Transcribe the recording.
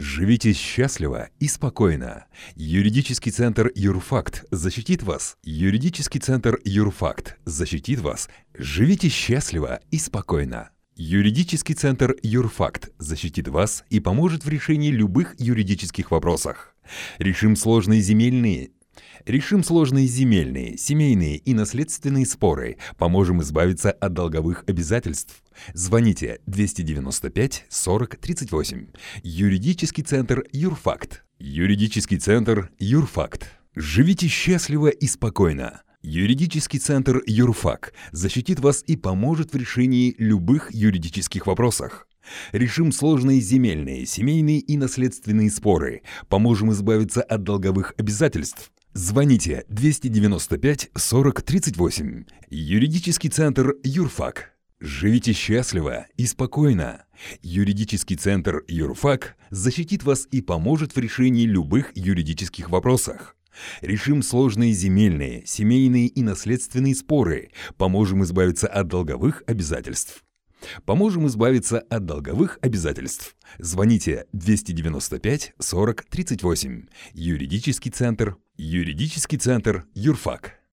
Живите счастливо и спокойно. Юридический центр «Юрфакт» защитит вас. Юридический центр «Юрфакт» защитит вас. Живите счастливо и спокойно. Юридический центр «Юрфакт» защитит вас и поможет в решении любых юридических вопросов. Решим сложные земельные, семейные и наследственные споры. Поможем избавиться от долговых обязательств. Звоните 295 40 38. Юридический центр «Юрфакт». Юридический центр «Юрфакт». Живите счастливо и спокойно. Юридический центр «Юрфак» защитит вас и поможет в решении любых юридических вопросов. Решим сложные земельные, семейные и наследственные споры. Поможем избавиться от долговых обязательств. Звоните 295 40 38. Юридический центр «Юрфак». Живите счастливо и спокойно. Юридический центр «Юрфак» защитит вас и поможет в решении любых юридических вопросов. Решим сложные земельные, семейные и наследственные споры. Поможем избавиться от долговых обязательств. Звоните 295 40 38. Юридический центр «Юрфак».